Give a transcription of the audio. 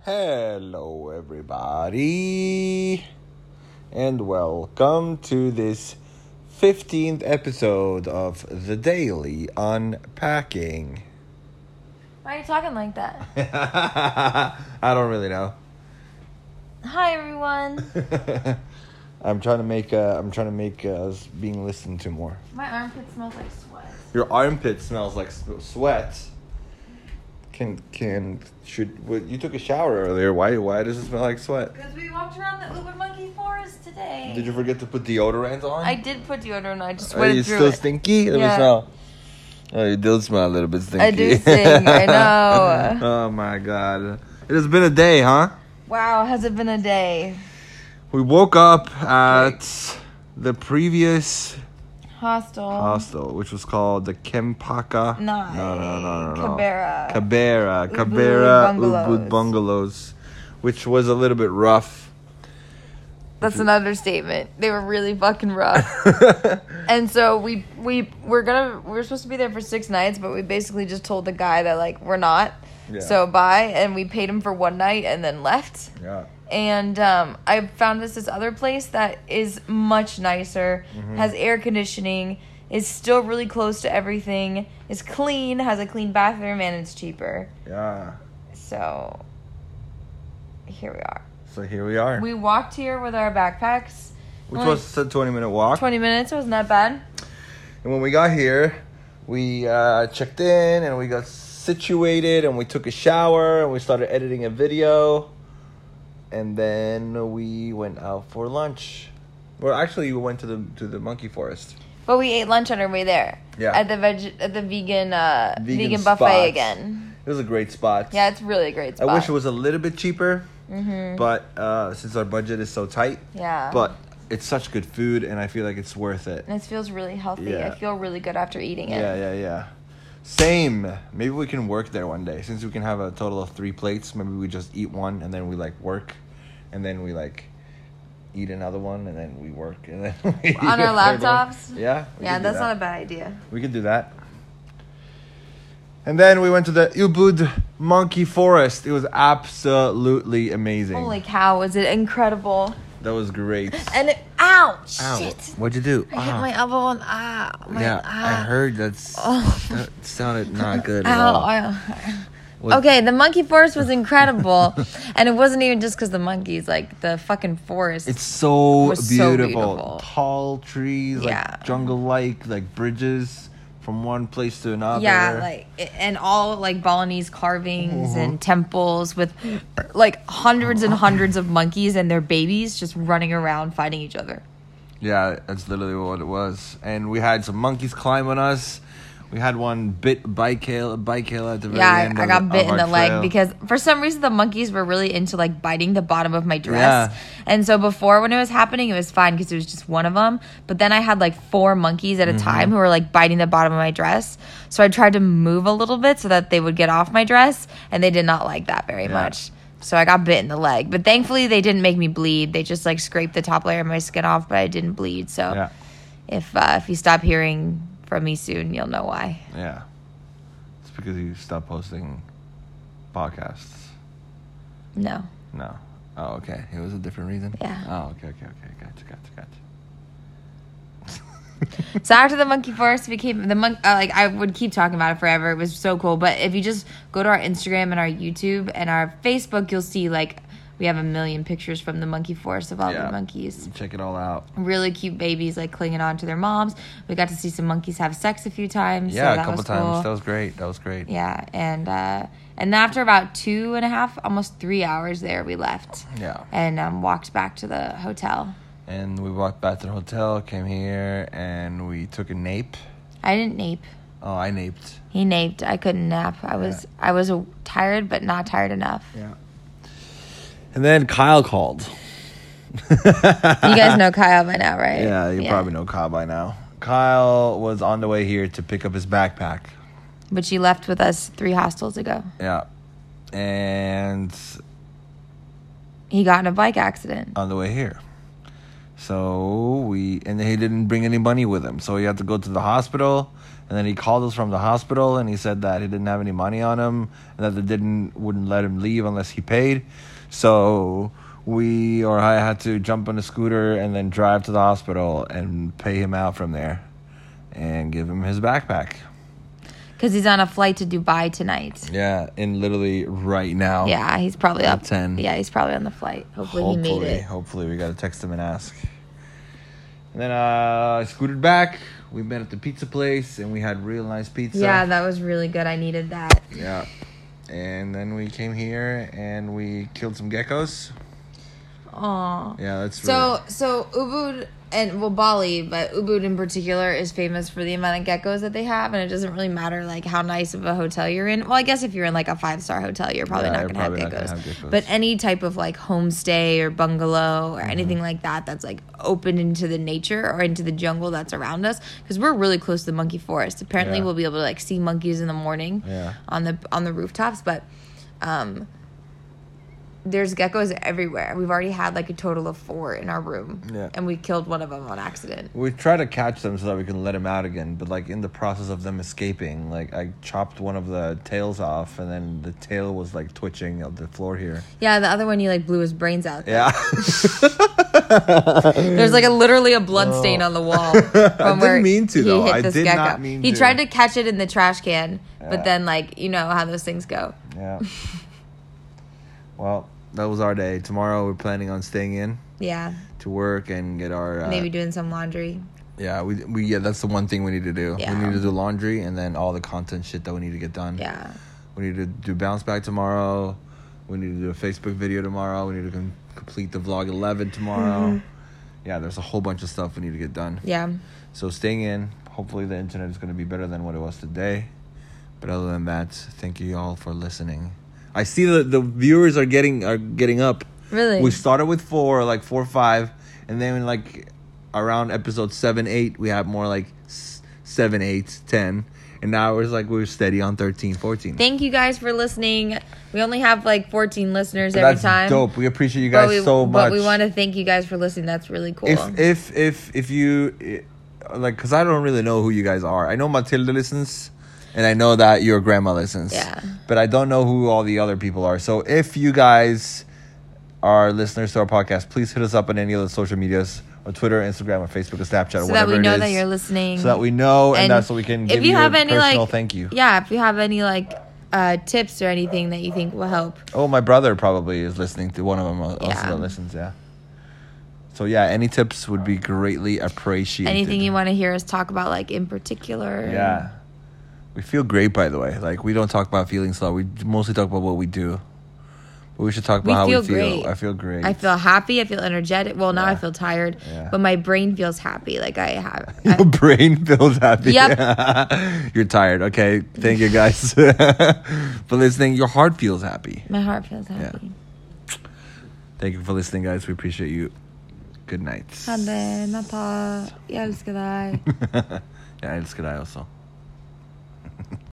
Hello, everybody, and welcome to this 15th episode of The Daily Unpacking. Why are you talking like that? I don't really know. Hi, everyone. I'm trying to make us being listened to more. My armpit smells like sweat. Your armpit smells like sweat. You took a shower earlier? Why does it smell like sweat? Because we walked around the Uber Monkey Forest today. Did you forget to put deodorant on? I did put deodorant on. I just Are sweated you through still it. stinky? Let me smell. Oh, you do smell a little bit stinky. I do stink. I know. Oh my god. It has been a day, huh? Wow, has it been a day? We woke up at the previous hostel, which was called the Kempaka. No. Cabera. Ubud Bungalows, which was a little bit rough. That's an understatement. They were really fucking rough. And so we were supposed to be there for 6 nights, but we basically just told the guy that like we're not. Yeah. So bye, and we paid him for 1 night and then left. Yeah. And I found this other place that is much nicer, has air conditioning, is still really close to everything, is clean, has a clean bathroom, and it's cheaper. Yeah. So here we are. We walked here with our backpacks. Which was a 20-minute walk. 20 minutes, it wasn't that bad. And when we got here, we checked in and we got situated and we took a shower and we started editing a video. And then we went out for lunch. Well, actually, we went to the monkey forest. But we ate lunch on our way there. Yeah. At the vegan buffet spot. again. It was a great spot. Yeah, it's really a great spot. I wish it was a little bit cheaper. But since our budget is so tight. Yeah. But it's such good food, and I feel like it's worth it. And it feels really healthy. Yeah. I feel really good after eating it. Yeah. Same. Maybe we can work there one day. Since we can have a total of 3 plates, maybe we just eat one, and then we, work. And then we, eat another one, and then we work. And then we eat on our laptops? Yeah. Yeah, that's not a bad idea. We could do that. And then we went to the Ubud Monkey Forest. It was absolutely amazing. Holy cow, was it incredible. That was great. And ow, Ow. shit. What'd you do? I hit my elbow on, I heard that sounded not good at all. Okay, the monkey forest was incredible. And it wasn't even just because the monkeys, the fucking forest. It's so beautiful. Beautiful. Tall trees, jungle-like, bridges from one place to another. Yeah, and all Balinese carvings and temples with hundreds and hundreds of monkeys and their babies just running around fighting each other. Yeah, that's literally what it was. And we had some monkeys climb on us. We had one bit bike Kayla at the very end. Yeah, I got bit in the leg trail. because for some reason the monkeys were really into biting the bottom of my dress. Yeah. And so before when it was happening, it was fine because it was just one of them. But then I had 4 monkeys at a time who were biting the bottom of my dress. So I tried to move a little bit so that they would get off my dress, and they did not like that very much. So I got bit in the leg. But thankfully they didn't make me bleed. They just scraped the top layer of my skin off, but I didn't bleed. So if you stop hearing from me soon, you'll know why. Yeah. It's because you stopped posting podcasts. No. Oh, okay. It was a different reason? Yeah. Oh, okay. Gotcha. So after the monkey forest became I would keep talking about it forever. It was so cool. But if you just go to our Instagram and our YouTube and our Facebook, you'll see we have a million pictures from the monkey forest of all the monkeys. Check it all out. Really cute babies clinging on to their moms. We got to see some monkeys have sex a few times. Yeah, so a couple times. Cool. That was great. Yeah, and after about 2.5, almost 3 hours there, we left. Yeah. And walked back to the hotel. And we walked back to the hotel, came here, and we took a nape. I didn't nape. Oh, I naped. He naped. I couldn't nap. I was tired, but not tired enough. Yeah. And then Kyle called. You guys know Kyle by now, right? Yeah, you probably know Kyle by now. Kyle was on the way here to pick up his backpack. Which he left with us 3 hostels ago. Yeah. And he got in a bike accident. On the way here. So he didn't bring any money with him. So he had to go to the hospital. And then he called us from the hospital and he said that he didn't have any money on him and that they wouldn't let him leave unless he paid. So I had to jump on a scooter and then drive to the hospital and pay him out from there and give him his backpack. Because he's on a flight to Dubai tonight. Yeah, and literally right now. Yeah, he's probably up. 10. Yeah, he's probably on the flight. Hopefully he made it. Hopefully we got to text him and ask. And then I scooted back. We met at the pizza place and we had real nice pizza. Yeah, that was really good. I needed that. Yeah. And then we came here and we killed some geckos. Aw. Yeah, that's really... So Ubud and Bali, but Ubud in particular is famous for the amount of geckos that they have, and it doesn't really matter like how nice of a hotel you're in. Well, I guess if you're in like a 5-star hotel, you're probably not gonna have geckos. But any type of like homestay or bungalow or anything like that that's like open into the nature or into the jungle that's around us, because we're really close to the monkey forest. Apparently, we'll be able to like see monkeys in the morning on the rooftops, but there's geckos everywhere. We've already had like a total of 4 in our room. Yeah. And we killed one of them on accident. We try to catch them so that we can let them out again. But like in the process of them escaping, like I chopped one of the tails off and then the tail was like twitching on the floor here. Yeah, the other one you like blew his brains out. Though. Yeah. There's like literally a blood stain on the wall. From I didn't mean to though. I did not mean to. He tried to catch it in the trash can, but then like, you know how those things go. Yeah. Well, that was our day. Tomorrow we're planning on staying in. Yeah. To work and get our... maybe doing some laundry. Yeah, we that's the one thing we need to do. Yeah. We need to do laundry and then all the content shit that we need to get done. Yeah. We need to do Bounce Back tomorrow. We need to do a Facebook video tomorrow. We need to complete the Vlog 11 tomorrow. Mm-hmm. Yeah, there's a whole bunch of stuff we need to get done. Yeah. So staying in. Hopefully the internet is going to be better than what it was today. But other than that, thank you all for listening. I see that the viewers are getting up. Really? We started with 4 or 5, and then like around episode 7, 8, we have more like 7, 8, 10, and now we're steady on 13, 14. Thank you guys for listening. We only have like 14 listeners every time. That's dope. We appreciate you guys so much. But we want to thank you guys for listening. That's really cool. If you like, because I don't really know who you guys are. I know Matilda listens. And I know that your grandma listens. Yeah. But I don't know who all the other people are. So if you guys are listeners to our podcast, please hit us up on any of the social medias, on Twitter, Instagram, or Facebook, or Snapchat, or whatever it is. So that we know that you're listening. So that we know, and that's so we can give you a personal thank you. Yeah, if you have any tips or anything that you think will help. Oh, my brother probably is listening to one of them also that listens, yeah. So yeah, any tips would be greatly appreciated. Anything you want to hear us talk about, like in particular. Yeah. We feel great, by the way. Like, we don't talk about feelings a lot. We mostly talk about what we do. But we should talk about how we feel. Great. I feel great. I feel happy. I feel energetic. Well, now I feel tired. Yeah. But my brain feels happy. Like, Your brain feels happy? Yep. You're tired. Okay. Thank you, guys, for listening. Your heart feels happy. My heart feels happy. Yeah. Thank you for listening, guys. We appreciate you. Good night. Hade, Nata. Jag älskar dig. Jag älskar dig också.